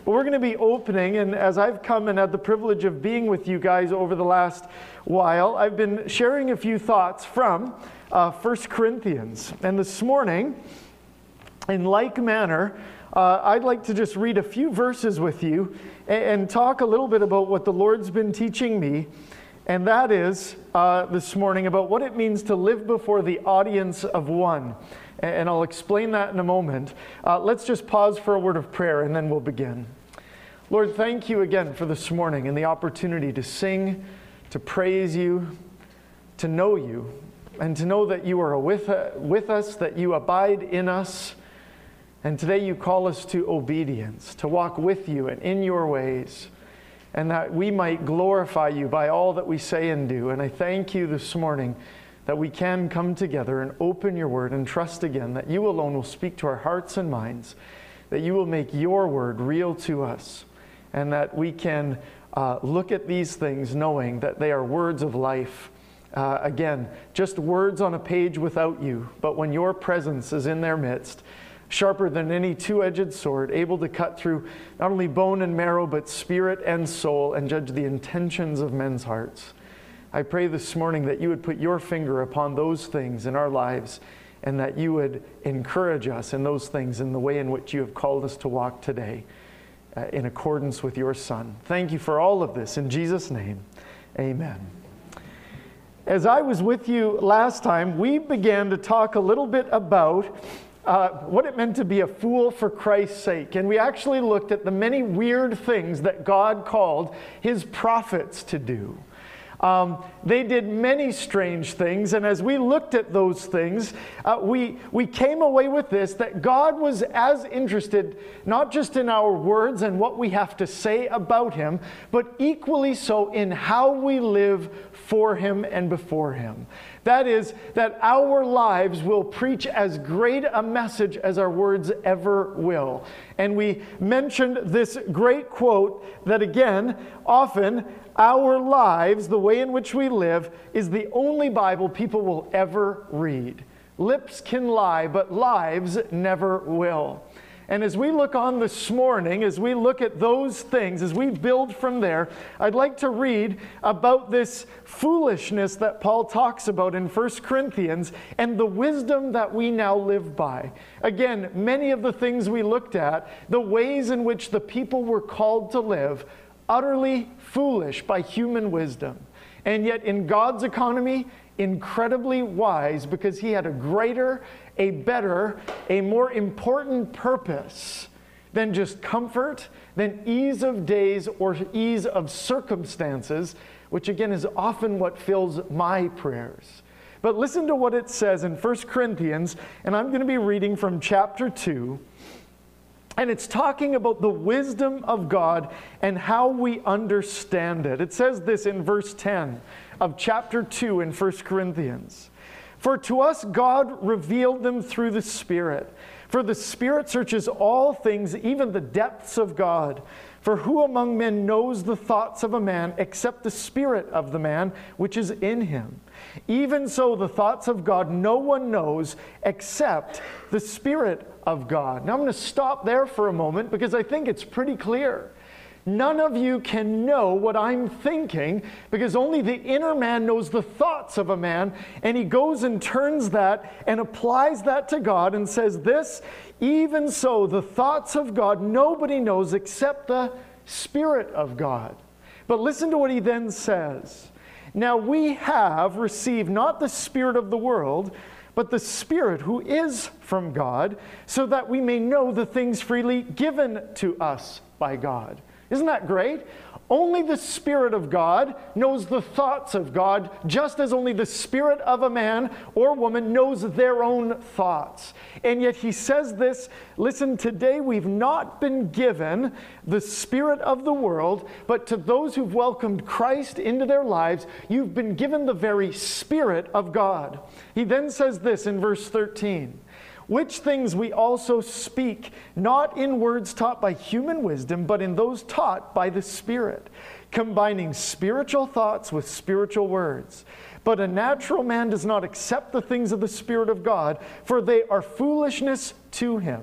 Well, we're going to be opening, and as I've come and had the privilege of being with you guys over the last while, I've been sharing a few thoughts from 1 Corinthians. And this morning, in like manner, I'd like to just read a few verses with you and talk a little bit about what the Lord's been teaching me. And that is, this morning, about what it means to live before the audience of one. And I'll explain that in a moment. Let's just pause for a word of prayer and then we'll begin. Lord, thank you again for this morning and the opportunity to sing, to praise you, to know you, and to know that you are with us, that you abide in us. And today you call us to obedience, to walk with you and in your ways, and that we might glorify you by all that we say and do. And I thank you this morning that we can come together and open your word and trust again that you alone will speak to our hearts and minds, that you will make your word real to us, and that we can look at these things knowing that they are words of life. Again, just words on a page without you, but when your presence is in their midst, sharper than any two-edged sword, able to cut through not only bone and marrow, but spirit and soul, and judge the intentions of men's hearts. I pray this morning that you would put your finger upon those things in our lives, and that you would encourage us in those things in the way in which you have called us to walk today, in accordance with your Son. Thank you for all of this. In Jesus' name, amen. As I was with you last time, we began to talk a little bit about what it meant to be a fool for Christ's sake. And we actually looked at the many weird things that God called his prophets to do. They did many strange things, and as we looked at those things, we came away with this, that God was as interested not just in our words and what we have to say about him, but equally so in how we live for him and before him. That is, that our lives will preach as great a message as our words ever will. And we mentioned this great quote that, again, often our lives, the way in which we live, is the only Bible people will ever read. Lips can lie, but lives never will. And as we look on this morning, as we look at those things, as we build from there, I'd like to read about this foolishness that Paul talks about in 1 Corinthians and the wisdom that we now live by. Again, many of the things we looked at, the ways in which the people were called to live, utterly foolish by human wisdom. And yet in God's economy, incredibly wise, because he had a greater, a better, a more important purpose than just comfort, than ease of days or ease of circumstances, which again is often what fills my prayers. But listen to what it says in 1 Corinthians, and I'm going to be reading from chapter 2. And it's talking about the wisdom of God and how we understand it. It says this in verse 10 of chapter 2 in 1 Corinthians. For to us God revealed them through the Spirit. For the Spirit searches all things, even the depths of God. For who among men knows the thoughts of a man except the spirit of the man which is in him? Even so the thoughts of God no one knows except the Spirit of God. Now I'm going to stop there for a moment because I think it's pretty clear. None of you can know what I'm thinking because only the inner man knows the thoughts of a man, and he goes and turns that and applies that to God and says this, even so the thoughts of God nobody knows except the Spirit of God. But listen to what he then says. Now we have received not the spirit of the world, but the Spirit who is from God, so that we may know the things freely given to us by God. Isn't that great? Only the Spirit of God knows the thoughts of God, just as only the spirit of a man or woman knows their own thoughts. And yet he says this, listen, today we've not been given the spirit of the world, but to those who've welcomed Christ into their lives, you've been given the very Spirit of God. He then says this in verse 13. Which things we also speak, not in words taught by human wisdom, but in those taught by the Spirit, combining spiritual thoughts with spiritual words. But a natural man does not accept the things of the Spirit of God, for they are foolishness to him.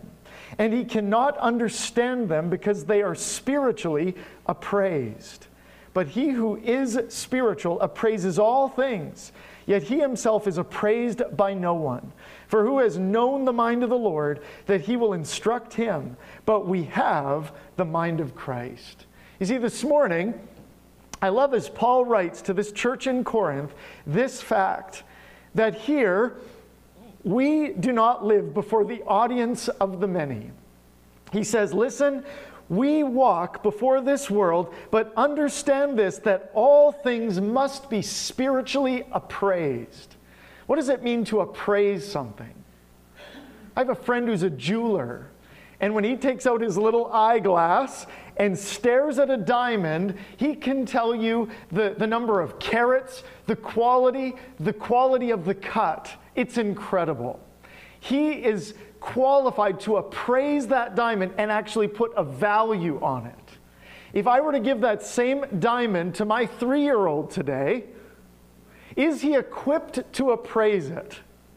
and he cannot understand them because they are spiritually appraised. But he who is spiritual appraises all things, yet he himself is appraised by no one. For who has known the mind of the Lord, that he will instruct him? But we have the mind of Christ. You see, this morning, I love as Paul writes to this church in Corinth, this fact, that here, we do not live before the audience of the many. He says, listen, we walk before this world, but understand this, that all things must be spiritually appraised. What does it mean to appraise something? I have a friend who's a jeweler, and when he takes out his little eyeglass and stares at a diamond, he can tell you the number of carats, the quality of the cut. It's incredible. He is qualified to appraise that diamond and actually put a value on it. If I were to give that same diamond to my 3-year-old today, is he equipped to appraise it?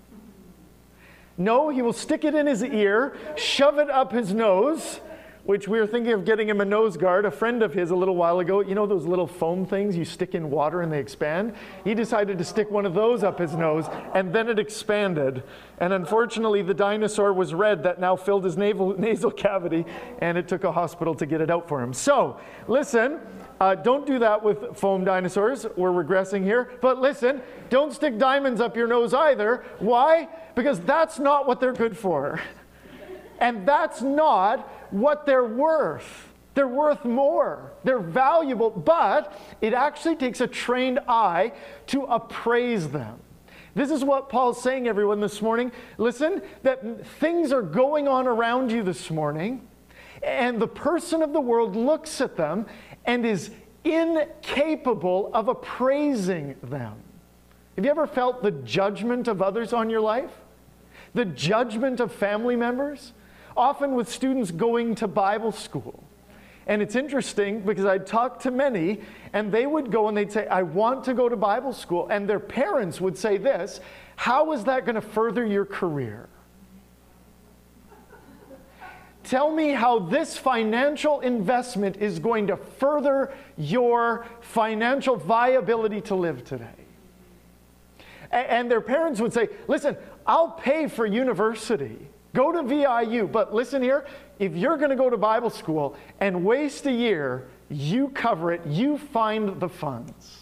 No, he will stick it in his ear, shove it up his nose, which we were thinking of getting him a nose guard. A friend of his a little while ago, you know those little foam things you stick in water and they expand? He decided to stick one of those up his nose, and then it expanded. And unfortunately, the dinosaur was red that now filled his nasal cavity, and it took a hospital to get it out for him. So, listen, don't do that with foam dinosaurs. We're regressing here. But listen, don't stick diamonds up your nose either. Why? Because that's not what they're good for. And that's not what they're worth. They're worth more. They're valuable, but it actually takes a trained eye to appraise them. This is what Paul's saying, everyone, this morning. Listen, that things are going on around you this morning, and the person of the world looks at them and is incapable of appraising them. Have you ever felt the judgment of others on your life? The judgment of family members? Often with students going to Bible school. And it's interesting because I'd talk to many, and they would go and they'd say, I want to go to Bible school. And their parents would say this, how is that going to further your career? Tell me how this financial investment is going to further your financial viability to live today. And their parents would say, listen, I'll pay for university. Go to VIU, but listen here, if you're going to go to Bible school and waste a year, you cover it, you find the funds.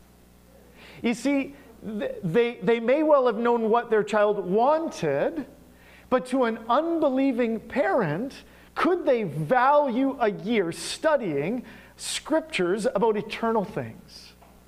You see, they may well have known what their child wanted, but to an unbelieving parent, could they value a year studying scriptures about eternal things?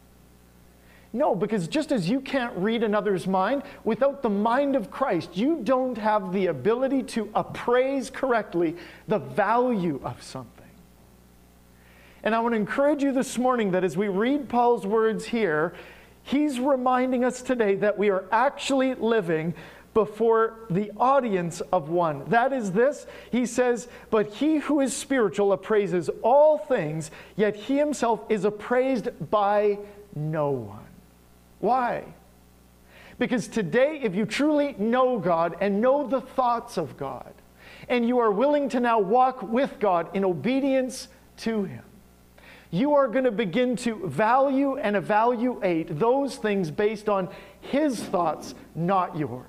No, because just as you can't read another's mind, without the mind of Christ, you don't have the ability to appraise correctly the value of something. And I want to encourage you this morning that as we read Paul's words here, he's reminding us today that we are actually living before the audience of one. That is this, he says, but he who is spiritual appraises all things, yet he himself is appraised by no one. Why? Because today, if you truly know God and know the thoughts of God, and you are willing to now walk with God in obedience to Him, you are going to begin to value and evaluate those things based on His thoughts, not yours.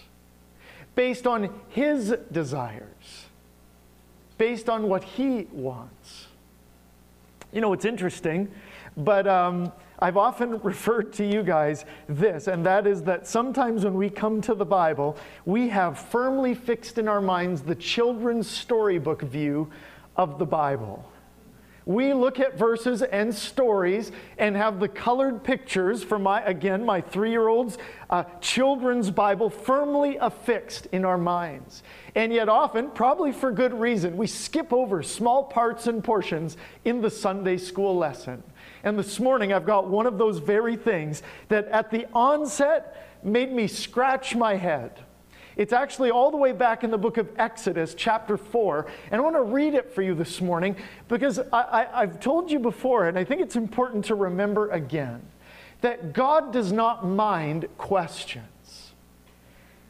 Based on His desires. Based on what He wants. You know, it's interesting, but I've often referred to you guys this, and that is that sometimes when we come to the Bible, we have firmly fixed in our minds the children's storybook view of the Bible. We look at verses and stories and have the colored pictures for my 3-year-old's children's Bible firmly affixed in our minds. And yet often, probably for good reason, we skip over small parts and portions in the Sunday school lesson. And this morning I've got one of those very things that at the onset made me scratch my head. It's actually all the way back in the book of Exodus, chapter 4. And I want to read it for you this morning because I've told you before, and I think it's important to remember again, that God does not mind questions.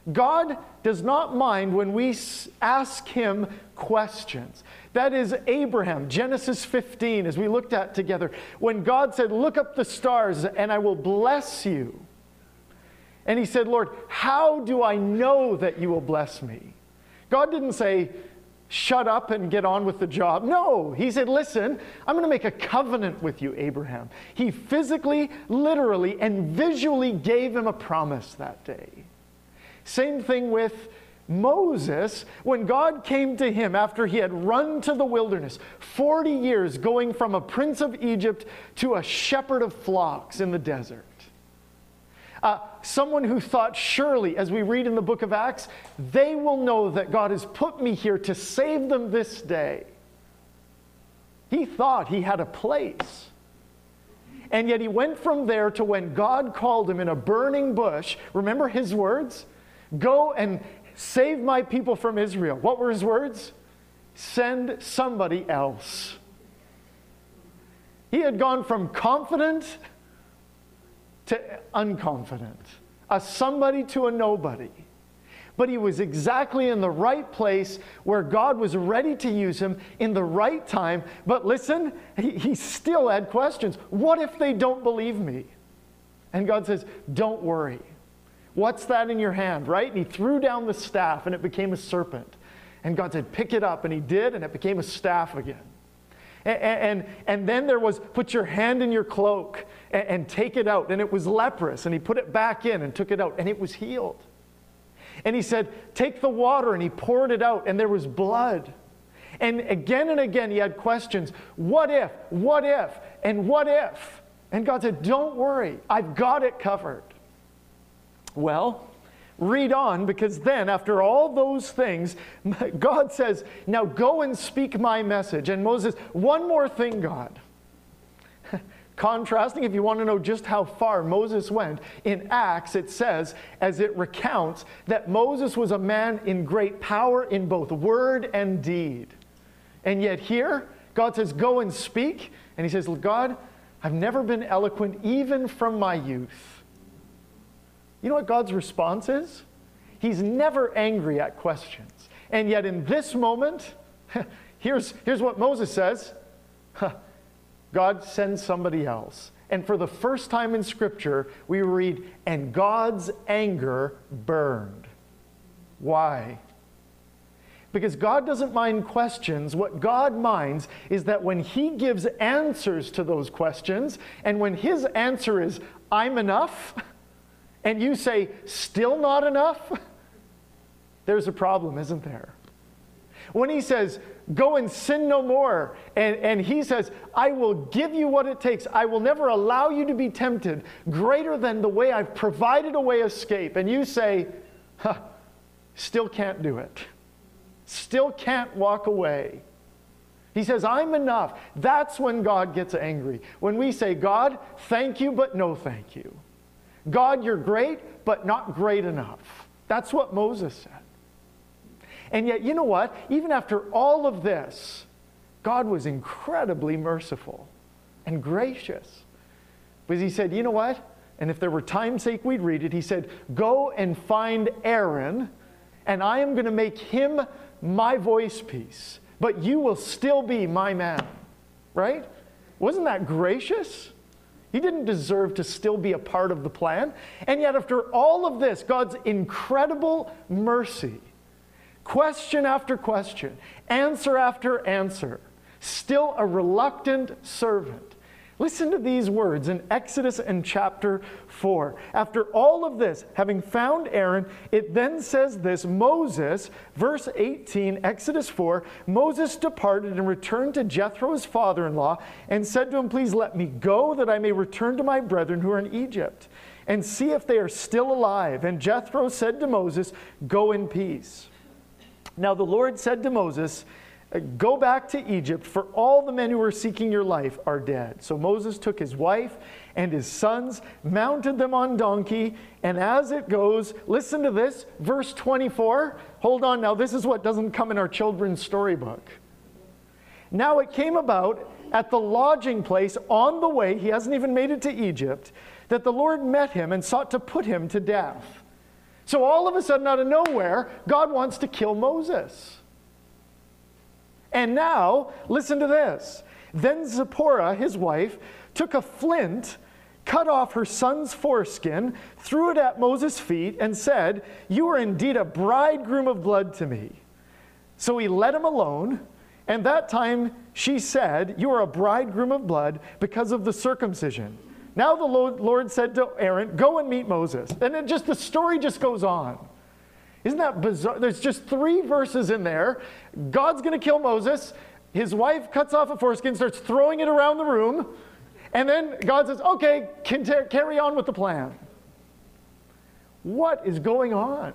God does not mind when we ask him questions. That is Abraham, Genesis 15, as we looked at together. When God said, look up the stars and I will bless you. And he said, Lord, how do I know that you will bless me? God didn't say, shut up and get on with the job. No, he said, listen, I'm going to make a covenant with you, Abraham. He physically, literally, and visually gave him a promise that day. Same thing with Moses. When God came to him after he had run to the wilderness, 40 years going from a prince of Egypt to a shepherd of flocks in the desert. Someone who thought, surely, as we read in the book of Acts, they will know that God has put me here to save them this day. He thought he had a place. And yet he went from there to when God called him in a burning bush. Remember his words? Go and save my people from Israel. What were his words? Send somebody else. He had gone from confident to unconfident, a somebody to a nobody. But he was exactly in the right place where God was ready to use him in the right time. But listen, he still had questions. What if they don't believe me? And God says, don't worry. What's that in your hand, right? And he threw down the staff and it became a serpent. And God said, pick it up. And he did, and it became a staff again. And then there was, put your hand in your cloak and take it out. And it was leprous. And he put it back in and took it out. And it was healed. And he said, take the water. And he poured it out. And there was blood. And again he had questions. What if? What if? And what if? And God said, don't worry. I've got it covered. Well, read on, because then after all those things, God says, now go and speak my message. And Moses, one more thing, God. Contrasting, if you want to know just how far Moses went, in Acts it says, as it recounts, that Moses was a man in great power in both word and deed. And yet here, God says, go and speak. And he says, God, I've never been eloquent even from my youth. You know what God's response is? He's never angry at questions. And yet in this moment, here's what Moses says. God sends somebody else. And for the first time in Scripture, we read, and God's anger burned. Why? Because God doesn't mind questions. What God minds is that when he gives answers to those questions, and when his answer is, I'm enough, and you say, still not enough, there's a problem, isn't there? When he says, go and sin no more, and he says, I will give you what it takes. I will never allow you to be tempted greater than the way I've provided a way escape. And you say, still can't do it. Still can't walk away. He says, I'm enough. That's when God gets angry. When we say, God, thank you, but no thank you. God, you're great, but not great enough. That's what Moses said. And yet, you know what? Even after all of this, God was incredibly merciful and gracious. Because he said, you know what? And if there were time's sake, we'd read it. He said, go and find Aaron, and I am going to make him my voice piece. But you will still be my man. Right? Wasn't that gracious? He didn't deserve to still be a part of the plan. And yet after all of this, God's incredible mercy, question after question, answer after answer, still a reluctant servant. Listen to these words in Exodus and chapter 4. After all of this, having found Aaron, it then says this, Moses, verse 18, Exodus 4, Moses departed and returned to Jethro, his father-in-law, and said to him, please let me go that I may return to my brethren who are in Egypt and see if they are still alive. And Jethro said to Moses, go in peace. Now the Lord said to Moses, go back to Egypt, for all the men who are seeking your life are dead. So Moses took his wife and his sons, mounted them on donkey, and as it goes, listen to this, verse 24. Hold on now, this is what doesn't come in our children's storybook. Now it came about at the lodging place on the way, he hasn't even made it to Egypt, that the Lord met him and sought to put him to death. So all of a sudden, out of nowhere, God wants to kill Moses. And now, listen to this. Then Zipporah, his wife, took a flint, cut off her son's foreskin, threw it at Moses' feet, and said, "You are indeed a bridegroom of blood to me." So he let him alone, and that time she said, "You are a bridegroom of blood because of the circumcision." Now the Lord said to Aaron, "Go and meet Moses." And the story just goes on. Isn't that bizarre? There's just 3 verses in there. God's going to kill Moses. His wife cuts off a foreskin, starts throwing it around the room. And then God says, "Okay, carry on with the plan." What is going on?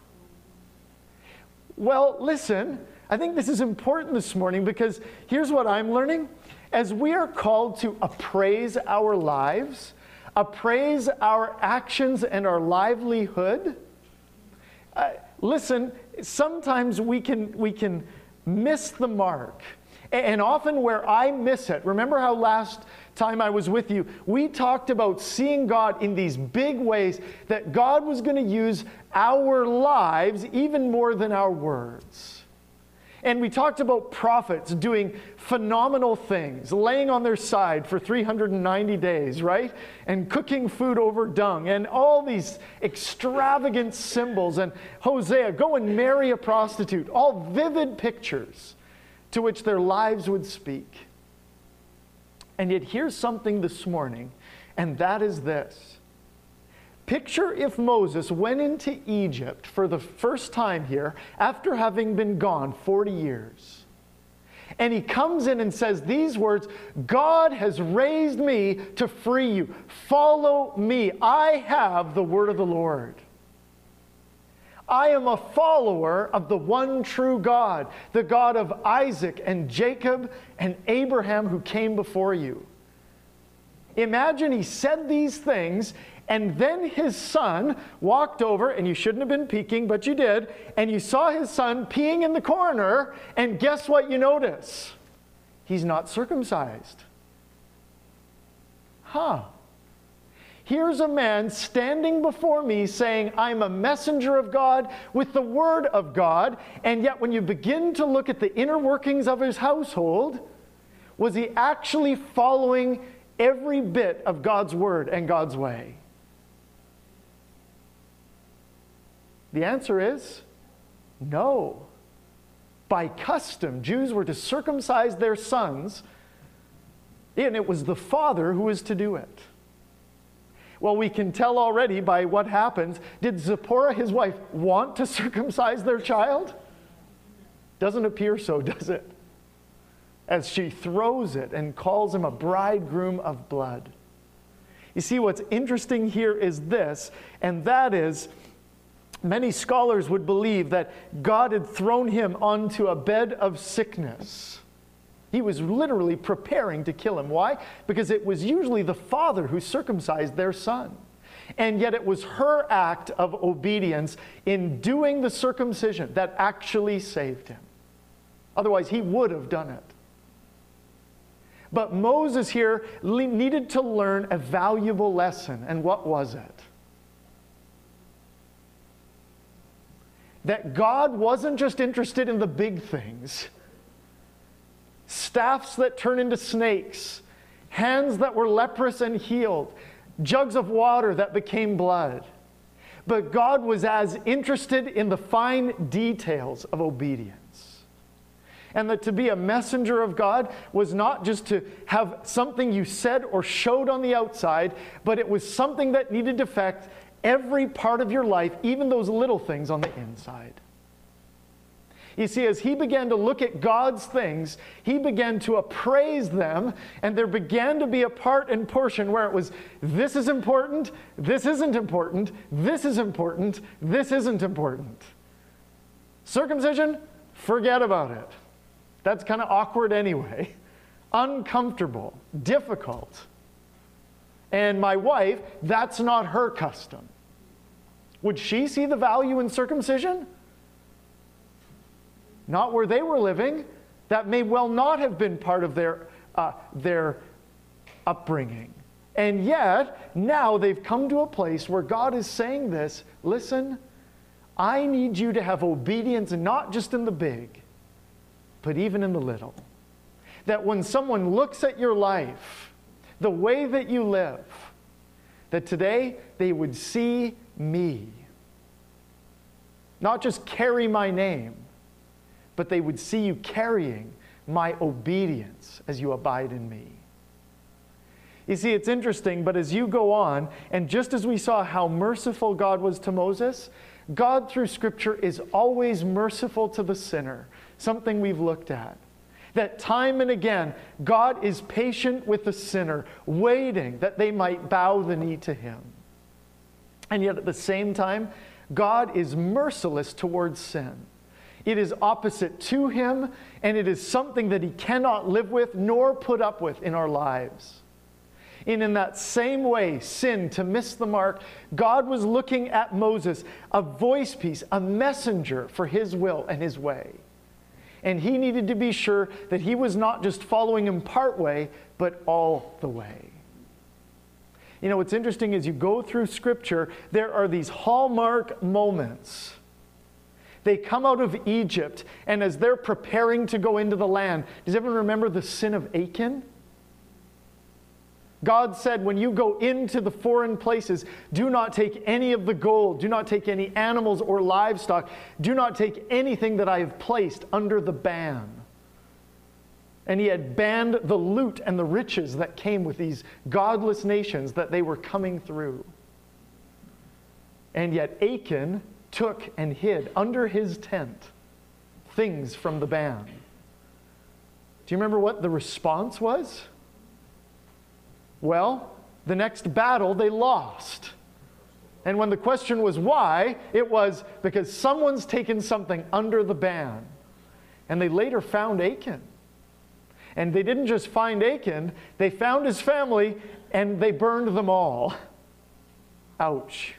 Well, listen, I think this is important this morning because here's what I'm learning. As we are called to appraise our lives, appraise our actions and our livelihood, listen, sometimes we can miss the mark. And often where I miss it, remember how last time I was with you, we talked about seeing God in these big ways, that God was going to use our lives even more than our words. And we talked about prophets doing phenomenal things, laying on their side for 390 days, right? And cooking food over dung, and all these extravagant symbols. And Hosea, go and marry a prostitute. All vivid pictures to which their lives would speak. And yet here's something this morning, and that is this. Picture if Moses went into Egypt for the first time here after having been gone 40 years. And he comes in and says these words, "God has raised me to free you. Follow me. I have the word of the Lord. I am a follower of the one true God, the God of Isaac and Jacob and Abraham who came before you." Imagine he said these things, and then his son walked over, and you shouldn't have been peeking, but you did, and you saw his son peeing in the corner, and guess what you notice? He's not circumcised. Here's a man standing before me saying, "I'm a messenger of God with the word of God," and yet when you begin to look at the inner workings of his household, was he actually following every bit of God's word and God's way? The answer is no. By custom, Jews were to circumcise their sons, and it was the father who was to do it. Well, we can tell already by what happens. Did Zipporah, his wife, want to circumcise their child? Doesn't appear so, does it? As she throws it and calls him a bridegroom of blood. You see, what's interesting here is this, and that is, many scholars would believe that God had thrown him onto a bed of sickness. He was literally preparing to kill him. Why? Because it was usually the father who circumcised their son. And yet it was her act of obedience in doing the circumcision that actually saved him. Otherwise, he would have done it. But Moses here needed to learn a valuable lesson. And what was it? That God wasn't just interested in the big things. Staffs that turn into snakes, hands that were leprous and healed, jugs of water that became blood. But God was as interested in the fine details of obedience. And that to be a messenger of God was not just to have something you said or showed on the outside, but it was something that needed to affect every part of your life, even those little things on the inside. You see, as he began to look at God's things, he began to appraise them, and there began to be a part and portion where it was, this is important, this isn't important, this is important, this isn't important. Circumcision, forget about it. That's kind of awkward anyway. Uncomfortable, difficult. And my wife, that's not her custom. Would she see the value in circumcision? Not where they were living. That may well not have been part of their upbringing. And yet, now they've come to a place where God is saying this, listen, I need you to have obedience, not just in the big, but even in the little. That when someone looks at your life, the way that you live, that today they would see me. Not just carry my name, but they would see you carrying my obedience as you abide in me. You see, it's interesting, but as you go on, and just as we saw how merciful God was to Moses, God through Scripture is always merciful to the sinner, something we've looked at. That time and again, God is patient with the sinner, waiting that they might bow the knee to Him. And yet at the same time, God is merciless towards sin. It is opposite to Him, and it is something that He cannot live with nor put up with in our lives. And in that same way, sin, to miss the mark, God was looking at Moses, a voice piece, a messenger for His will and His way. And he needed to be sure that he was not just following Him part way, but all the way. You know, what's interesting is you go through Scripture, there are these hallmark moments. They come out of Egypt, and as they're preparing to go into the land, does everyone remember the sin of Achan? God said, when you go into the foreign places, do not take any of the gold, do not take any animals or livestock, do not take anything that I have placed under the ban. And He had banned the loot and the riches that came with these godless nations that they were coming through. And yet Achan took and hid under his tent things from the ban. Do you remember what the response was? Well, the next battle they lost. And when the question was why, it was because someone's taken something under the ban. And they later found Achan. And they didn't just find Achan, they found his family and they burned them all. Ouch.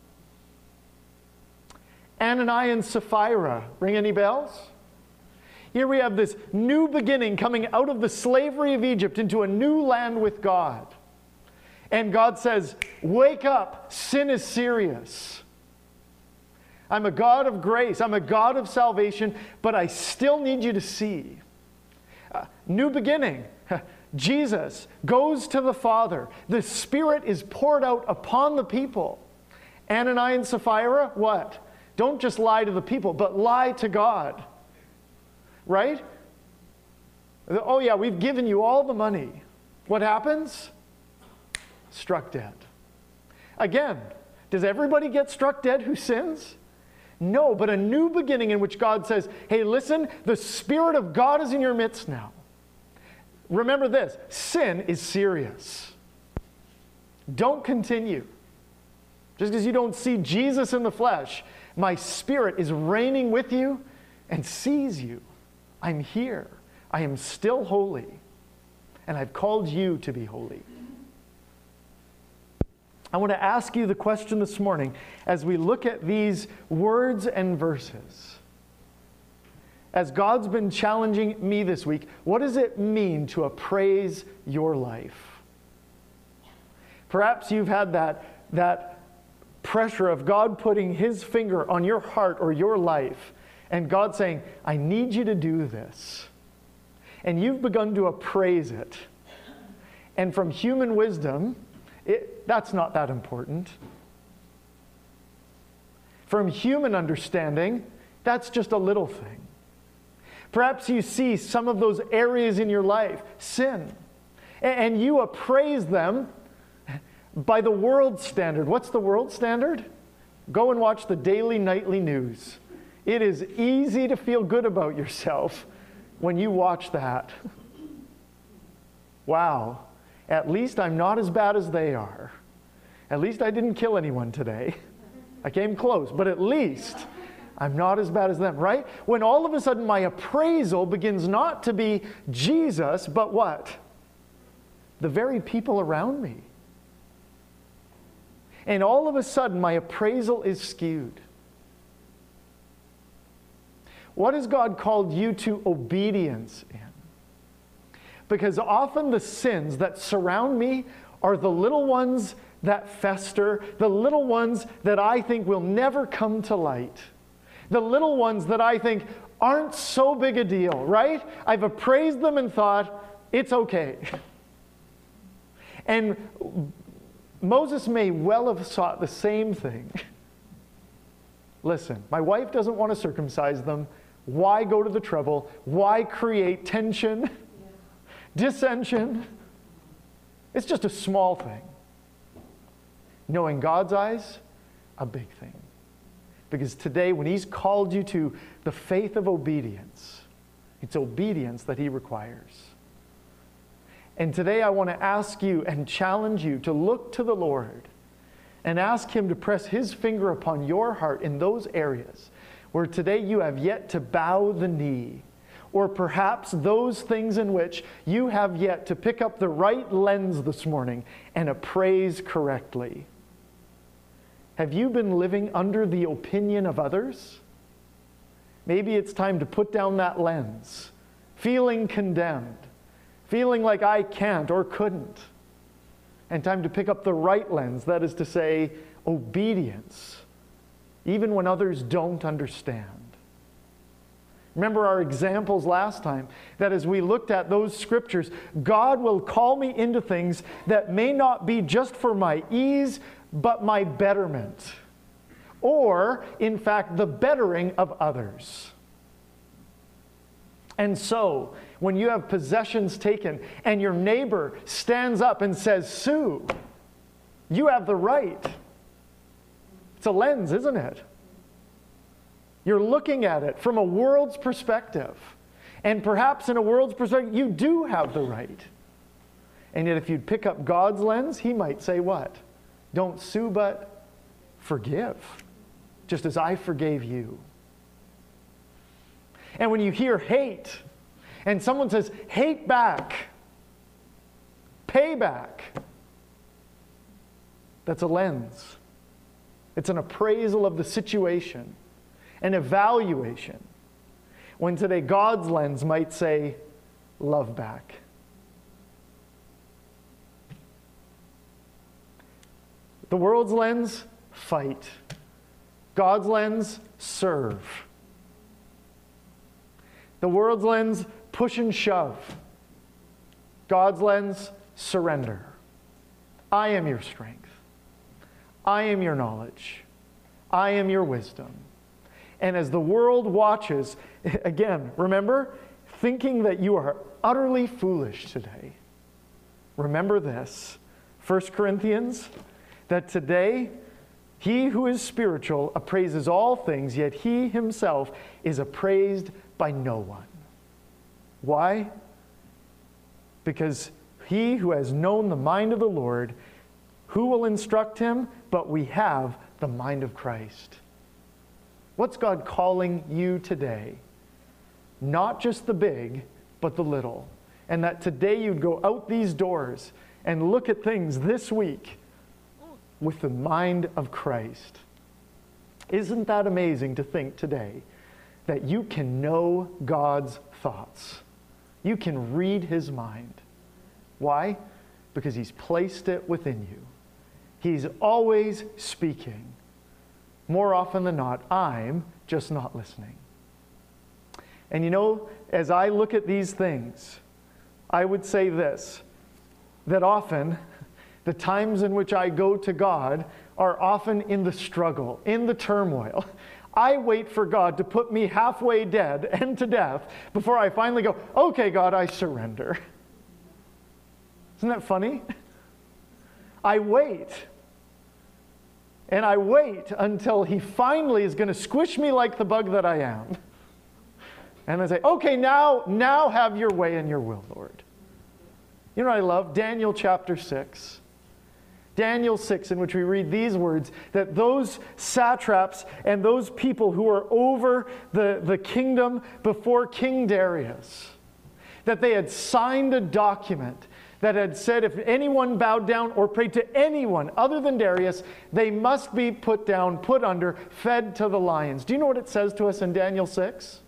Ananias and Sapphira, ring any bells? Here we have this new beginning coming out of the slavery of Egypt into a new land with God. And God says, wake up, sin is serious. I'm a God of grace, I'm a God of salvation, but I still need you to see. New beginning. Jesus goes to the Father. The Spirit is poured out upon the people. Ananias and Sapphira, what? Don't just lie to the people, but lie to God. Right? Oh yeah, we've given you all the money. What happens? Struck dead. Again, does everybody get struck dead who sins? No, but a new beginning in which God says, hey, listen, the Spirit of God is in your midst now. Remember this, sin is serious. Don't continue. Just because you don't see Jesus in the flesh, my Spirit is reigning with you and sees you. I'm here. I am still holy. And I've called you to be holy. I want to ask you the question this morning as we look at these words and verses. As God's been challenging me this week, what does it mean to appraise your life? Perhaps you've had that pressure of God putting His finger on your heart or your life, and God saying, I need you to do this. And you've begun to appraise it. And from human wisdom, that's not that important. From human understanding, that's just a little thing. Perhaps you see some of those areas in your life, sin, and you appraise them by the world standard. What's the world standard? Go and watch the daily, nightly news. It is easy to feel good about yourself when you watch that. Wow, at least I'm not as bad as they are. At least I didn't kill anyone today. I came close, but at least I'm not as bad as them, right? When all of a sudden my appraisal begins not to be Jesus, but what? The very people around me. And all of a sudden my appraisal is skewed. What has God called you to obedience in? Because often the sins that surround me are the little ones that fester, the little ones that I think will never come to light, the little ones that I think aren't so big a deal, right? I've appraised them and thought, it's okay. And Moses may well have sought the same thing. Listen, my wife doesn't want to circumcise them. Why go to the trouble? Why create tension, dissension? It's just a small thing. Knowing God's eyes, a big thing. Because today, when He's called you to the faith of obedience, it's obedience that He requires. And today I want to ask you and challenge you to look to the Lord and ask Him to press His finger upon your heart in those areas where today you have yet to bow the knee, or perhaps those things in which you have yet to pick up the right lens this morning and appraise correctly. Have you been living under the opinion of others? Maybe it's time to put down that lens, feeling condemned, feeling like I can't or couldn't, and time to pick up the right lens, that is to say, obedience, even when others don't understand. Remember our examples last time, that as we looked at those scriptures, God will call me into things that may not be just for my ease, but my betterment, or, in fact, the bettering of others. And so, when you have possessions taken and your neighbor stands up and says, "Sue, you have the right." It's a lens, isn't it? You're looking at it from a world's perspective. And perhaps in a world's perspective, you do have the right. And yet if you'd pick up God's lens, He might say what? Don't sue, but forgive, just as I forgave you. And when you hear hate, and someone says, hate back, pay back, that's a lens. It's an appraisal of the situation, an evaluation. When today God's lens might say, love back. The world's lens, fight. God's lens, serve. The world's lens, push and shove. God's lens, surrender. I am your strength. I am your knowledge. I am your wisdom. And as the world watches, again, remember, thinking that you are utterly foolish today. Remember this, 1 Corinthians, that today he who is spiritual appraises all things, yet he himself is appraised by no one. Why? Because he who has known the mind of the Lord, who will instruct him? But we have the mind of Christ. What's God calling you today? Not just the big, but the little. And that today you'd go out these doors and look at things this week with the mind of Christ. Isn't that amazing to think today that you can know God's thoughts? You can read His mind. Why? Because He's placed it within you. He's always speaking. More often than not, I'm just not listening. And you know, as I look at these things, I would say this, that often the times in which I go to God are often in the struggle, in the turmoil. I wait for God to put me halfway dead and to death before I finally go, okay, God, I surrender. Isn't that funny? I wait. And I wait until He finally is going to squish me like the bug that I am. And I say, okay, now have your way and your will, Lord. You know what I love? Daniel chapter 6. Daniel 6, in which we read these words, that those satraps and those people who are over the kingdom before King Darius, that they had signed a document that had said if anyone bowed down or prayed to anyone other than Darius, they must be put down, put under, fed to the lions. Do you know what it says to us in Daniel 6?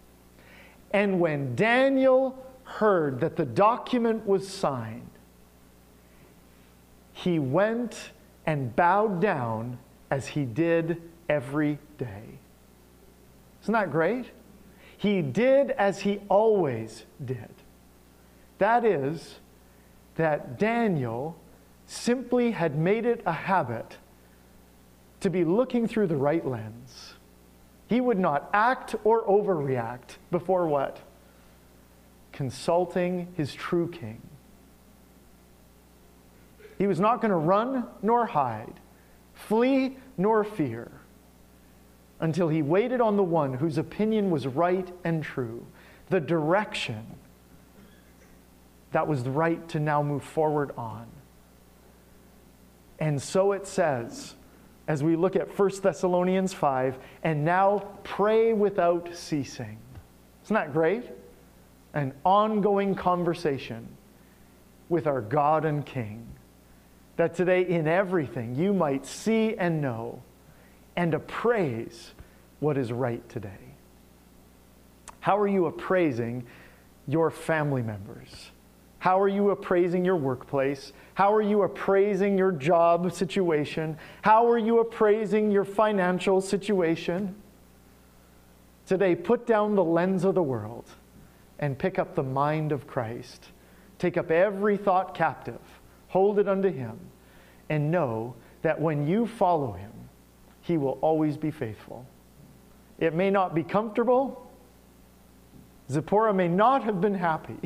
And when Daniel heard that the document was signed, he went and bowed down as he did every day. Isn't that great? He did as he always did. That is, that Daniel simply had made it a habit to be looking through the right lens. He would not act or overreact before what? Consulting his true king. He was not going to run nor hide, flee nor fear, until he waited on the one whose opinion was right and true, the direction that was right to now move forward on. And so it says, as we look at 1 Thessalonians 5, and now pray without ceasing. Isn't that great? An ongoing conversation with our God and King. That today in everything you might see and know and appraise what is right today. How are you appraising your family members? How are you appraising your workplace? How are you appraising your job situation? How are you appraising your financial situation? Today, put down the lens of the world and pick up the mind of Christ. Take up every thought captive, hold it unto him, and know that when you follow him, he will always be faithful. It may not be comfortable. Zipporah may not have been happy.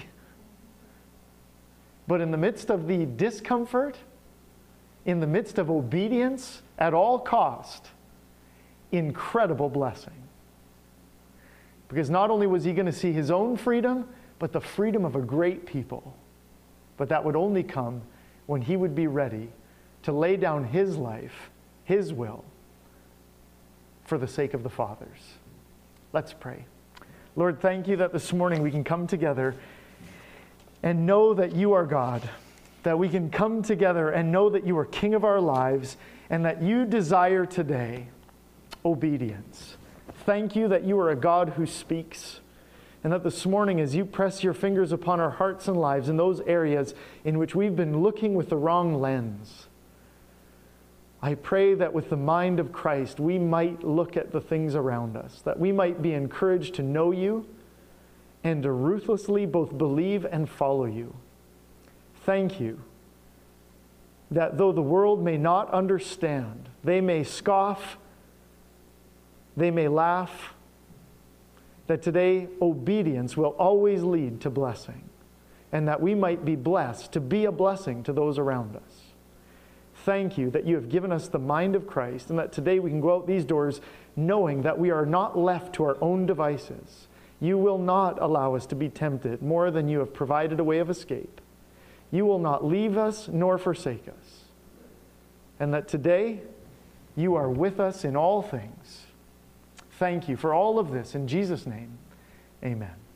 But in the midst of the discomfort, in the midst of obedience at all cost, incredible blessing. Because not only was he going to see his own freedom, but the freedom of a great people. But that would only come when he would be ready to lay down his life, his will, for the sake of the Father's. Let's pray. Lord, thank you that this morning we can come together and know that you are God, that we can come together and know that you are King of our lives, and that you desire today obedience. Thank you that you are a God who speaks, and that this morning as you press your fingers upon our hearts and lives in those areas in which we've been looking with the wrong lens, I pray that with the mind of Christ we might look at the things around us, that we might be encouraged to know you and to ruthlessly both believe and follow you. Thank you that though the world may not understand, they may scoff, they may laugh, that today obedience will always lead to blessing, and that we might be blessed to be a blessing to those around us. Thank you that you have given us the mind of Christ, and that today we can go out these doors knowing that we are not left to our own devices. You will not allow us to be tempted more than you have provided a way of escape. You will not leave us nor forsake us. And that today you are with us in all things. Thank you for all of this. In Jesus' name, amen.